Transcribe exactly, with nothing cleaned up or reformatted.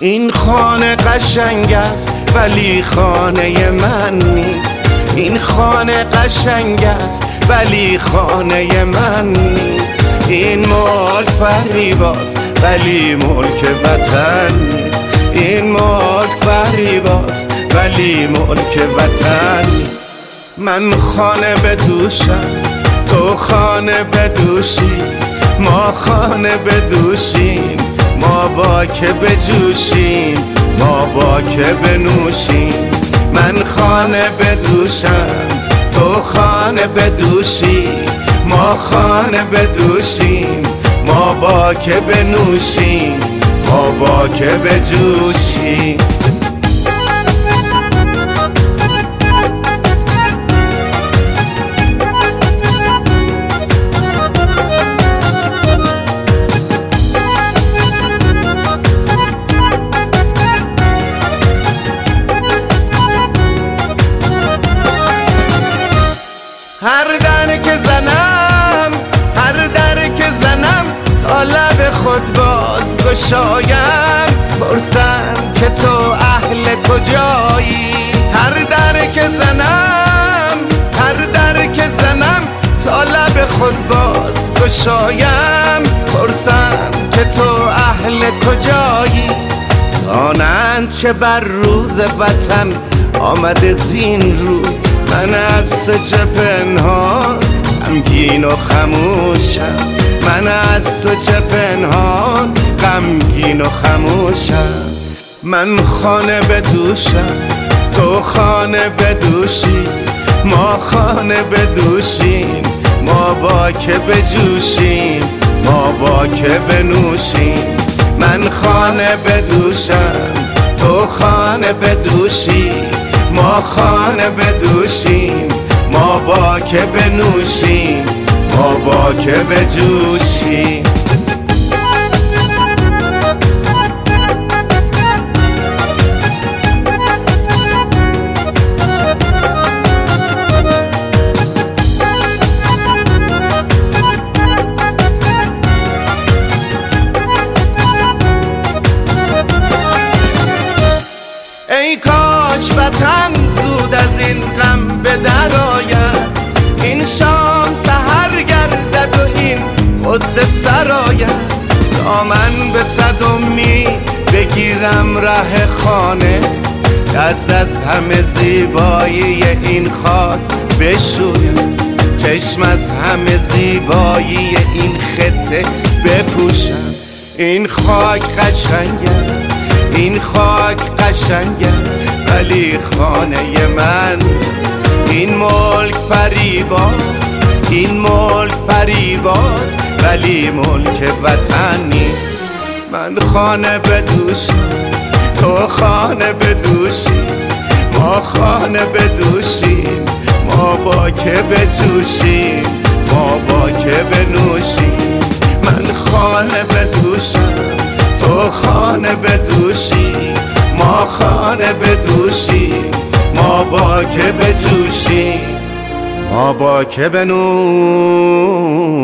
این خانه قشنگ است ولی خانه من نیست. این خانه قشنگ است ولی خانه من نیست. این ملک فریباست ولی ملک وطن نیست. این ملک فریباست ولی ملک وطن نیست. من خانه بدوشم تو خانه بدوشی، ما خانه بدوشیم، ما با که بجوشیم، ما با که بنوشیم. من خانه بدوشم تو خانه بدوشی، ما خانه بدوشیم، ما با که بنوشیم، ما با که بجوشیم. هر در که زنم، هر در که زنم، تا لب خود باز گشایم، پرسم که تو اهل کجایی. هر در که زنم، هر در که زنم، تا لب خود باز گشایم، پرسم که تو اهل کجایی. دانند چه بر روز وطن آمده زین رو، من از تو چه پنهان غمگین و خموشم. من از تو چه پنهان غمگین و خموشم. من خانه بدوشم تو خانه بدوشی، ما خانه بدوشیم، ما با که بجوشیم، ما با که بنوشیم. من خانه بدوشم تو خانه بدوشی، ما خانه بدوشیم، ما با که بنوشیم، ما با که بجوشیم. ای کاش وطن زود از این غم به در آید، این شام سحر گردد و این غصه سر آید. تا من به صد امید بگیرم ره خانه، دست از همه زیبایی این خاک بشویم، چشم از همه زیبایی این خطه بپوشم. این خاک قشنگ است، این خاک قشنگ است ولی خانه من نیست. این ملک فریباست، این ملک فریباست ولی ملک وطن نیست. من خانه بدوشم تو خانه بدوشی، ما خانه بدوشیم، ما با که بجوشیم، ما با که بنوشیم. من خانه بدوشم تو خانه بدوشی، ما خانه بدوشیم، ما با که بجوشیم، ما با که بنوشیم.